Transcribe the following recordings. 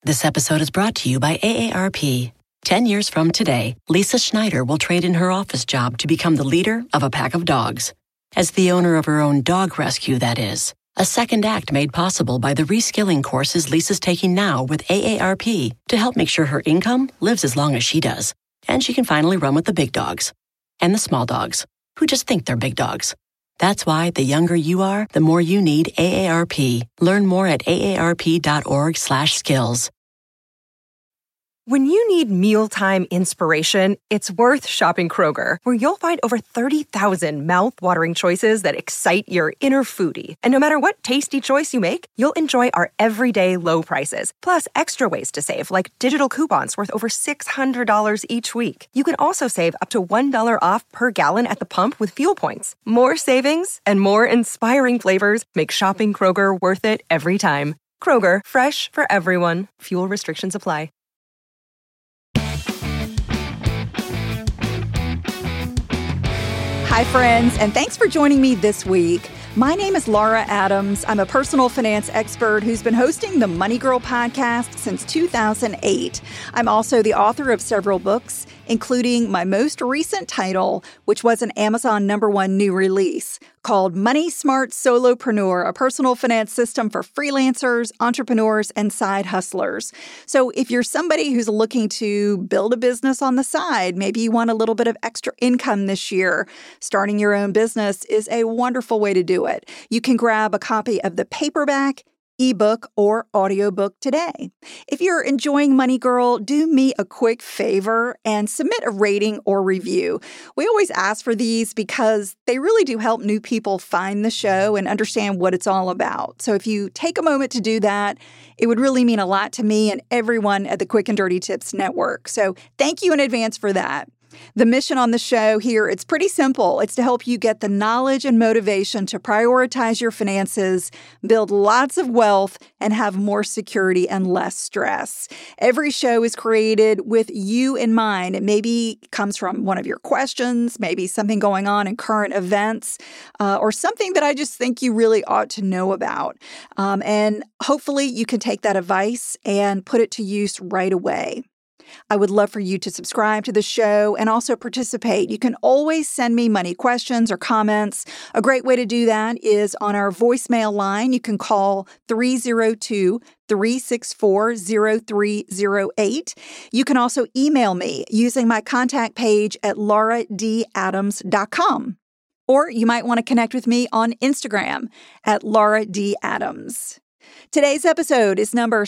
This episode is brought to you by AARP. 10 years from today, Lisa Schneider will trade in her office job to become the leader of a pack of dogs. As the owner of her own dog rescue, that is. A second act made possible by the reskilling courses Lisa's taking now with AARP to help make sure her income lives as long as she does. And she can finally run with the big dogs. And the small dogs, who just think they're big dogs. That's why the younger you are, the more you need AARP. Learn more at aarp.org/skills. When you need mealtime inspiration, it's worth shopping Kroger, where you'll find over 30,000 mouth-watering choices that excite your inner foodie. And no matter what tasty choice you make, you'll enjoy our everyday low prices, plus extra ways to save, like digital coupons worth over $600 each week. You can also save up to $1 off per gallon at the pump with fuel points. More savings and more inspiring flavors make shopping Kroger worth it every time. Kroger, fresh for everyone. Fuel restrictions apply. Hi, friends, and thanks for joining me this week. My name is Laura Adams. I'm a personal finance expert who's been hosting the Money Girl podcast since 2008. I'm also the author of several books, including my most recent title, which was an Amazon #1 new release, called Money Smart Solopreneur, a personal finance system for freelancers, entrepreneurs, and side hustlers. So if you're somebody who's looking to build a business on the side, maybe you want a little bit of extra income this year, starting your own business is a wonderful way to do it. You can grab a copy of the paperback, ebook, or audiobook today. If you're enjoying Money Girl, do me a quick favor and submit a rating or review. We always ask for these because they really do help new people find the show and understand what it's all about. So if you take a moment to do that, it would really mean a lot to me and everyone at the Quick and Dirty Tips Network. So thank you in advance for that. The mission on the show here, it's pretty simple. It's to help you get the knowledge and motivation to prioritize your finances, build lots of wealth, and have more security and less stress. Every show is created with you in mind. It maybe comes from one of your questions, maybe something going on in current events, or something that I just think you really ought to know about. And hopefully you can take that advice and put it to use right away. I would love for you to subscribe to the show and also participate. You can always send me money questions or comments. A great way to do that is on our voicemail line. You can call 302-364-0308. You can also email me using my contact page at lauradadams.com. Or you might want to connect with me on Instagram at Laura D. Adams. Today's episode is number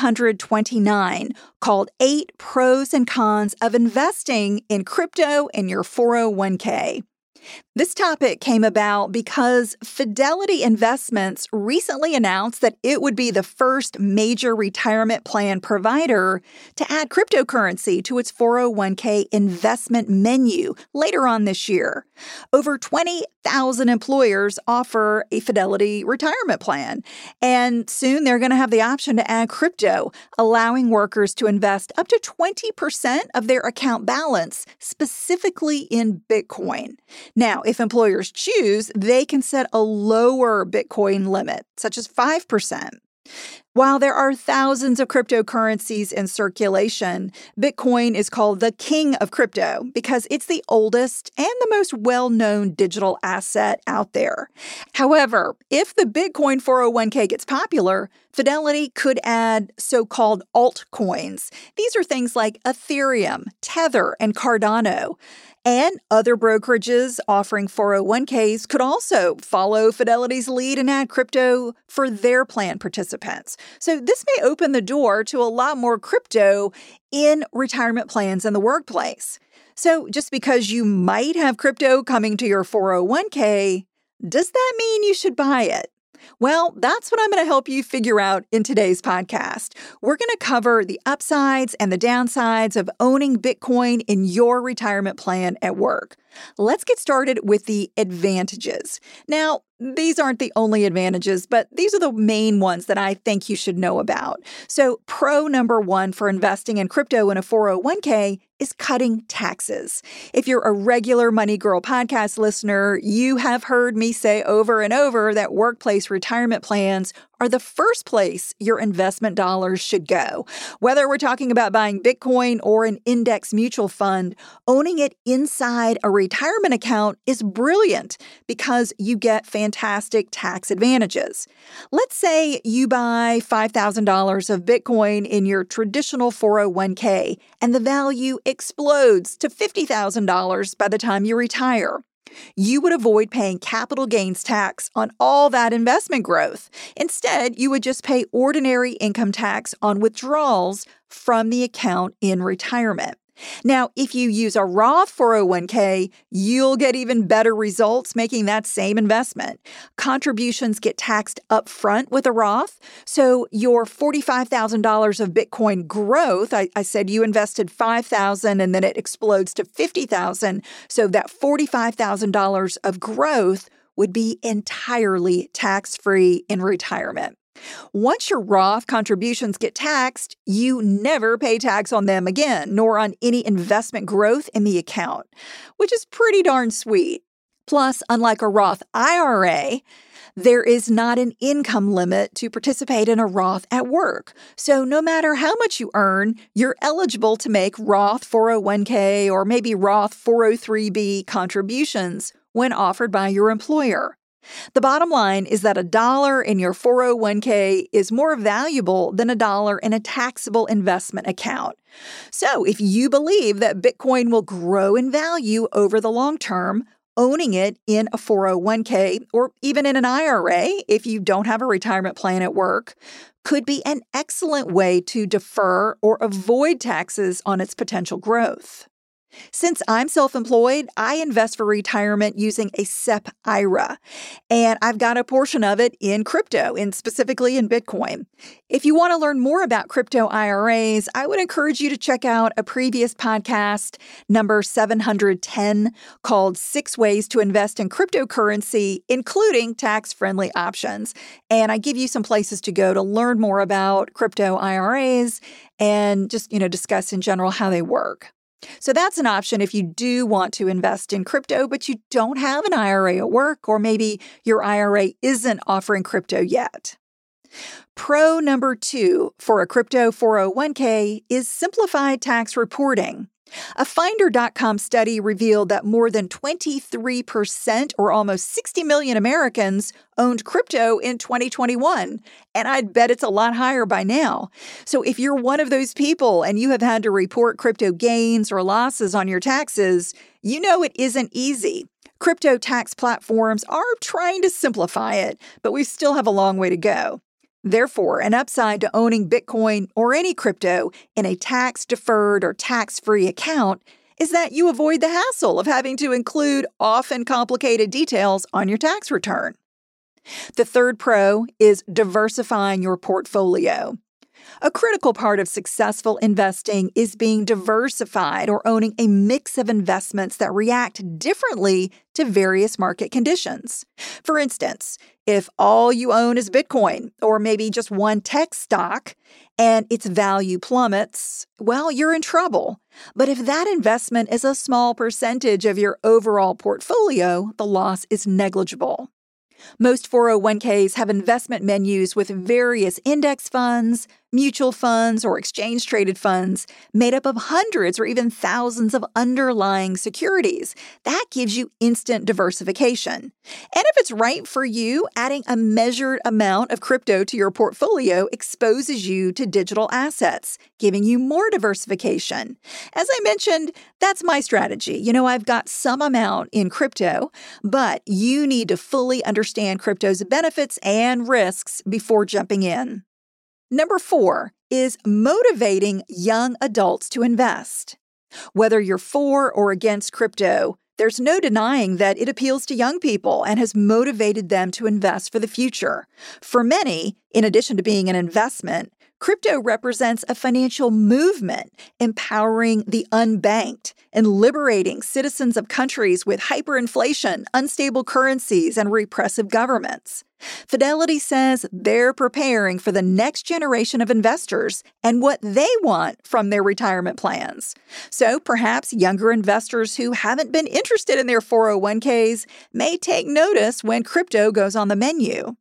729, called 8 Pros and Cons of Investing in Crypto in Your 401k. This topic came about because Fidelity Investments recently announced that it would be the first major retirement plan provider to add cryptocurrency to its 401k investment menu later on this year. Over 20,000 employers offer a Fidelity retirement plan, and soon they're going to have the option to add crypto, allowing workers to invest up to 20% of their account balance specifically in Bitcoin. Now, if employers choose, they can set a lower Bitcoin limit, such as 5%. While there are thousands of cryptocurrencies in circulation, Bitcoin is called the king of crypto because it's the oldest and the most well-known digital asset out there. However, if the Bitcoin 401k gets popular, Fidelity could add so-called altcoins. These are things like Ethereum, Tether, and Cardano. And other brokerages offering 401ks could also follow Fidelity's lead and add crypto for their plan participants. So this may open the door to a lot more crypto in retirement plans in the workplace. So just because you might have crypto coming to your 401k, does that mean you should buy it? Well, that's what I'm going to help you figure out in today's podcast. We're going to cover the upsides and the downsides of owning Bitcoin in your retirement plan at work. Let's get started with the advantages. Now, these aren't the only advantages, but these are the main ones that I think you should know about. So pro number one for investing in crypto in a 401k is cutting taxes. If you're a regular Money Girl podcast listener, you have heard me say over and over that workplace retirement plans are the first place your investment dollars should go. Whether we're talking about buying Bitcoin or an index mutual fund, owning it inside a retirement account is brilliant because you get fantastic tax advantages. Let's say you buy $5,000 of Bitcoin in your traditional 401k, and the value explodes to $50,000 by the time you retire. You would avoid paying capital gains tax on all that investment growth. Instead, you would just pay ordinary income tax on withdrawals from the account in retirement. Now, if you use a Roth 401k, you'll get even better results making that same investment. Contributions get taxed up front with a Roth, so your $45,000 of Bitcoin growth, I said you invested $5,000 and then it explodes to $50,000, so that $45,000 of growth would be entirely tax-free in retirement. Once your Roth contributions get taxed, you never pay tax on them again, nor on any investment growth in the account, which is pretty darn sweet. Plus, unlike a Roth IRA, there is not an income limit to participate in a Roth at work. So no matter how much you earn, you're eligible to make Roth 401k or maybe Roth 403b contributions when offered by your employer. The bottom line is that $1 in your 401k is more valuable than $1 in a taxable investment account. So if you believe that Bitcoin will grow in value over the long term, owning it in a 401k or even in an IRA, if you don't have a retirement plan at work, could be an excellent way to defer or avoid taxes on its potential growth. Since I'm self-employed, I invest for retirement using a SEP IRA, and I've got a portion of it in crypto, specifically in Bitcoin. If you want to learn more about crypto IRAs, I would encourage you to check out a previous podcast, number 710, called 6 Ways to Invest in Cryptocurrency, including tax-friendly options. And I give you some places to go to learn more about crypto IRAs and just, discuss in general how they work. So that's an option if you do want to invest in crypto, but you don't have an IRA at work, or maybe your IRA isn't offering crypto yet. Pro number 2 for a crypto 401k is simplified tax reporting. A Finder.com study revealed that more than 23%, or almost 60 million Americans, owned crypto in 2021, and I'd bet it's a lot higher by now. So if you're one of those people and you have had to report crypto gains or losses on your taxes, you know it isn't easy. Crypto tax platforms are trying to simplify it, but we still have a long way to go. Therefore, an upside to owning Bitcoin or any crypto in a tax-deferred or tax-free account is that you avoid the hassle of having to include often complicated details on your tax return. The third pro is diversifying your portfolio. A critical part of successful investing is being diversified or owning a mix of investments that react differently to various market conditions. For instance, if all you own is Bitcoin or maybe just one tech stock and its value plummets, well, you're in trouble. But if that investment is a small percentage of your overall portfolio, the loss is negligible. Most 401ks have investment menus with various index funds, mutual funds, or exchange-traded funds made up of hundreds or even thousands of underlying securities. That gives you instant diversification. And if it's right for you, adding a measured amount of crypto to your portfolio exposes you to digital assets, giving you more diversification. As I mentioned, that's my strategy. I've got some amount in crypto, but you need to fully understand crypto's benefits and risks before jumping in. Number 4 is motivating young adults to invest. Whether you're for or against crypto, there's no denying that it appeals to young people and has motivated them to invest for the future. For many, in addition to being an investment, crypto represents a financial movement empowering the unbanked and liberating citizens of countries with hyperinflation, unstable currencies, and repressive governments. Fidelity says they're preparing for the next generation of investors and what they want from their retirement plans. So perhaps younger investors who haven't been interested in their 401ks may take notice when crypto goes on the menu.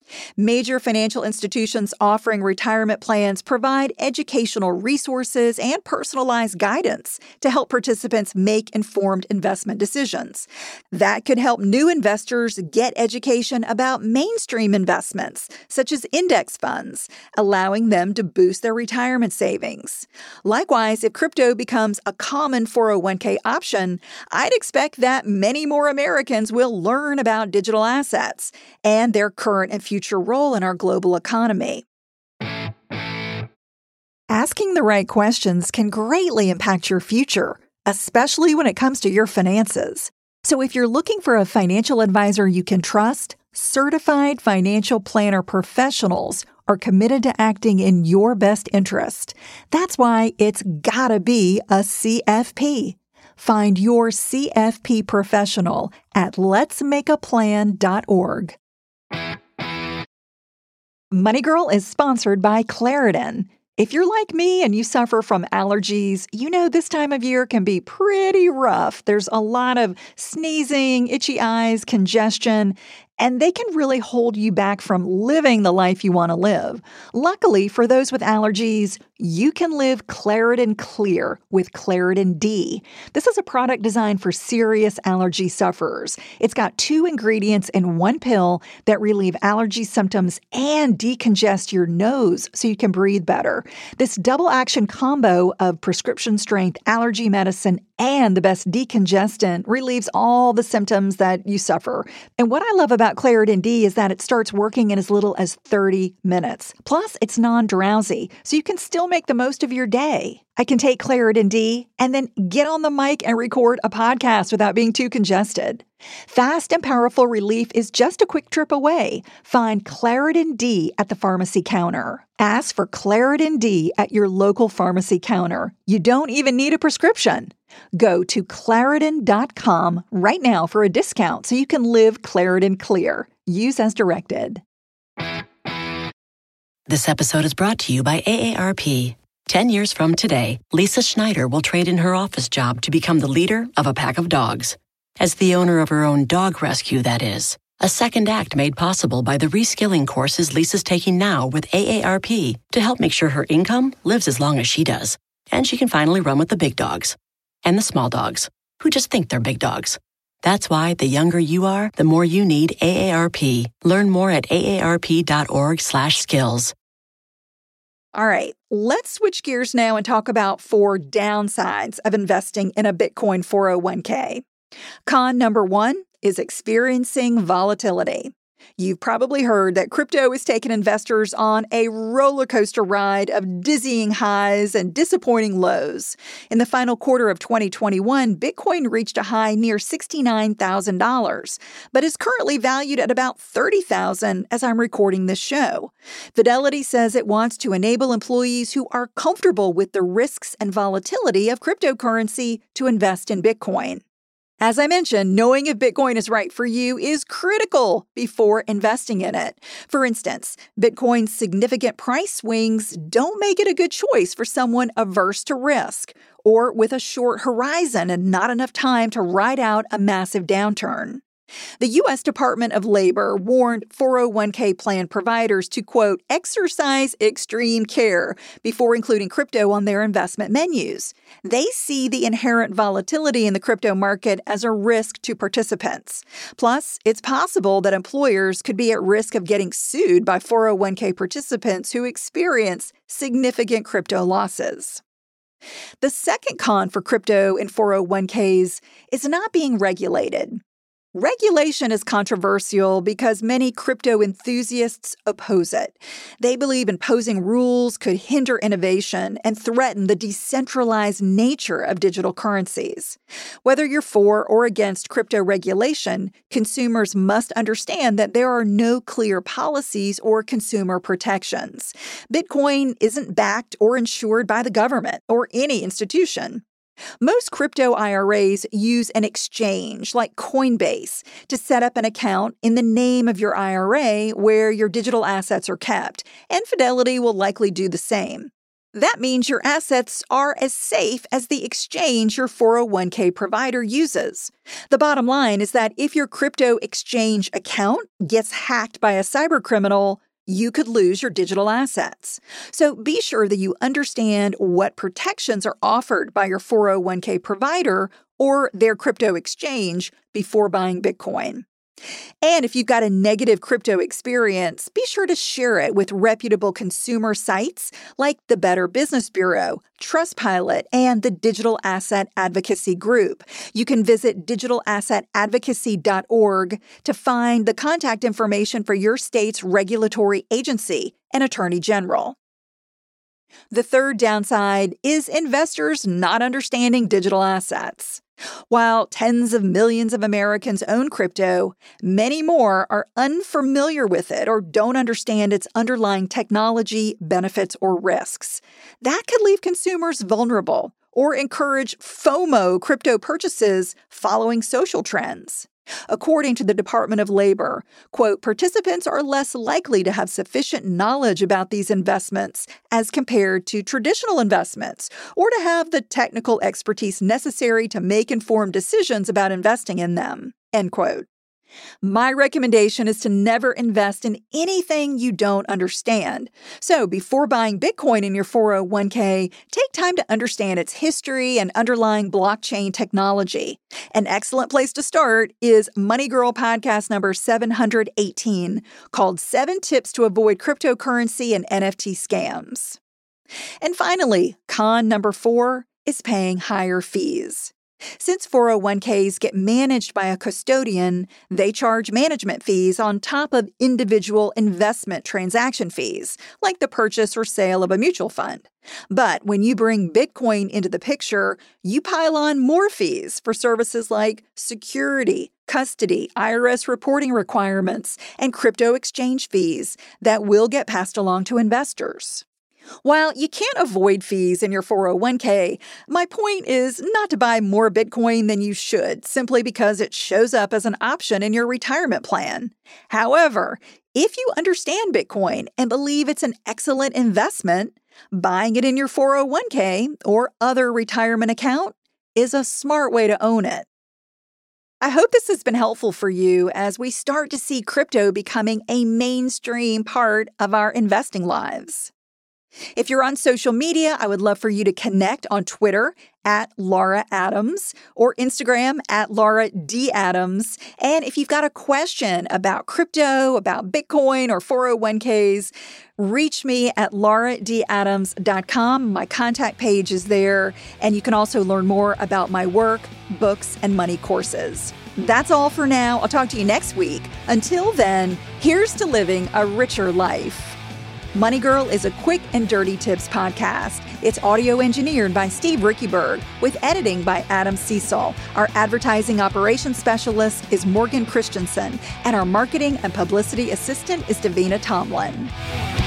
Major financial institutions offering retirement plans provide educational resources and personalized guidance to help participants make informed investment decisions. That could help new investors get education about mainstream investments, such as index funds, allowing them to boost their retirement savings. Likewise, if crypto becomes a common 401k option, I'd expect that many more Americans will learn about digital assets and their current and future role in our global economy. Asking the right questions can greatly impact your future, especially when it comes to your finances. So if you're looking for a financial advisor you can trust, certified financial planner professionals are committed to acting in your best interest. That's why it's gotta be a CFP. Find your CFP professional at letsmakeaplan.org. Money Girl is sponsored by Claritin. If you're like me and you suffer from allergies, you know this time of year can be pretty rough. There's a lot of sneezing, itchy eyes, congestion, and they can really hold you back from living the life you want to live. Luckily, for those with allergies, you can live Claritin Clear with Claritin D. This is a product designed for serious allergy sufferers. It's got 2 ingredients in one pill that relieve allergy symptoms and decongest your nose so you can breathe better. This double-action combo of prescription-strength allergy medicine and the best decongestant relieves all the symptoms that you suffer. And what I love about Claritin D is that it starts working in as little as 30 minutes. Plus, it's non-drowsy, so you can still make the most of your day. I can take Claritin D and then get on the mic and record a podcast without being too congested. Fast and powerful relief is just a quick trip away. Find Claritin D at the pharmacy counter. Ask for Claritin D at your local pharmacy counter. You don't even need a prescription. Go to Claritin.com right now for a discount so you can live Claritin Clear. Use as directed. This episode is brought to you by AARP. 10 years from today, Lisa Schneider will trade in her office job to become the leader of a pack of dogs. As the owner of her own dog rescue, that is. A second act made possible by the reskilling courses Lisa's taking now with AARP to help make sure her income lives as long as she does. And she can finally run with the big dogs. And the small dogs, who just think they're big dogs. That's why the younger you are, the more you need AARP. Learn more at aarp.org/skills. All right, let's switch gears now and talk about 4 downsides of investing in a Bitcoin 401k. Con number 1 is experiencing volatility. You've probably heard that crypto is taking investors on a roller coaster ride of dizzying highs and disappointing lows. In the final quarter of 2021, Bitcoin reached a high near $69,000, but is currently valued at about $30,000 as I'm recording this show. Fidelity says it wants to enable employees who are comfortable with the risks and volatility of cryptocurrency to invest in Bitcoin. As I mentioned, knowing if Bitcoin is right for you is critical before investing in it. For instance, Bitcoin's significant price swings don't make it a good choice for someone averse to risk or with a short horizon and not enough time to ride out a massive downturn. The U.S. Department of Labor warned 401k plan providers to, quote, exercise extreme care before including crypto on their investment menus. They see the inherent volatility in the crypto market as a risk to participants. Plus, it's possible that employers could be at risk of getting sued by 401k participants who experience significant crypto losses. The second con for crypto in 401ks is not being regulated. Regulation is controversial because many crypto enthusiasts oppose it. They believe imposing rules could hinder innovation and threaten the decentralized nature of digital currencies. Whether you're for or against crypto regulation, consumers must understand that there are no clear policies or consumer protections. Bitcoin isn't backed or insured by the government or any institution. Most crypto IRAs use an exchange like Coinbase to set up an account in the name of your IRA where your digital assets are kept, and Fidelity will likely do the same. That means your assets are as safe as the exchange your 401k provider uses. The bottom line is that if your crypto exchange account gets hacked by a cybercriminal, you could lose your digital assets. So be sure that you understand what protections are offered by your 401k provider or their crypto exchange before buying Bitcoin. And if you've got a negative crypto experience, be sure to share it with reputable consumer sites like the Better Business Bureau, Trustpilot, and the Digital Asset Advocacy Group. You can visit digitalassetadvocacy.org to find the contact information for your state's regulatory agency and attorney general. The third downside is investors not understanding digital assets. While tens of millions of Americans own crypto, many more are unfamiliar with it or don't understand its underlying technology, benefits, or risks. That could leave consumers vulnerable or encourage FOMO crypto purchases following social trends. According to the Department of Labor, quote, participants are less likely to have sufficient knowledge about these investments as compared to traditional investments, or to have the technical expertise necessary to make informed decisions about investing in them, end quote. My recommendation is to never invest in anything you don't understand. So before buying Bitcoin in your 401k, take time to understand its history and underlying blockchain technology. An excellent place to start is Money Girl podcast number 718, called 7 Tips to Avoid Cryptocurrency and NFT Scams. And finally, con number 4 is paying higher fees. Since 401ks get managed by a custodian, they charge management fees on top of individual investment transaction fees, like the purchase or sale of a mutual fund. But when you bring Bitcoin into the picture, you pile on more fees for services like security, custody, IRS reporting requirements, and crypto exchange fees that will get passed along to investors. While you can't avoid fees in your 401k, my point is not to buy more Bitcoin than you should simply because it shows up as an option in your retirement plan. However, if you understand Bitcoin and believe it's an excellent investment, buying it in your 401k or other retirement account is a smart way to own it. I hope this has been helpful for you as we start to see crypto becoming a mainstream part of our investing lives. If you're on social media, I would love for you to connect on Twitter at Laura Adams or Instagram at Laura D. Adams. And if you've got a question about crypto, about Bitcoin or 401ks, reach me at lauradadams.com. My contact page is there, and you can also learn more about my work, books, and money courses. That's all for now. I'll talk to you next week. Until then, here's to living a richer life. Money Girl is a quick and dirty tips podcast. It's audio engineered by Steve Rickyberg with editing by Adam Cecil. Our advertising operations specialist is Morgan Christensen, and our marketing and publicity assistant is Davina Tomlin.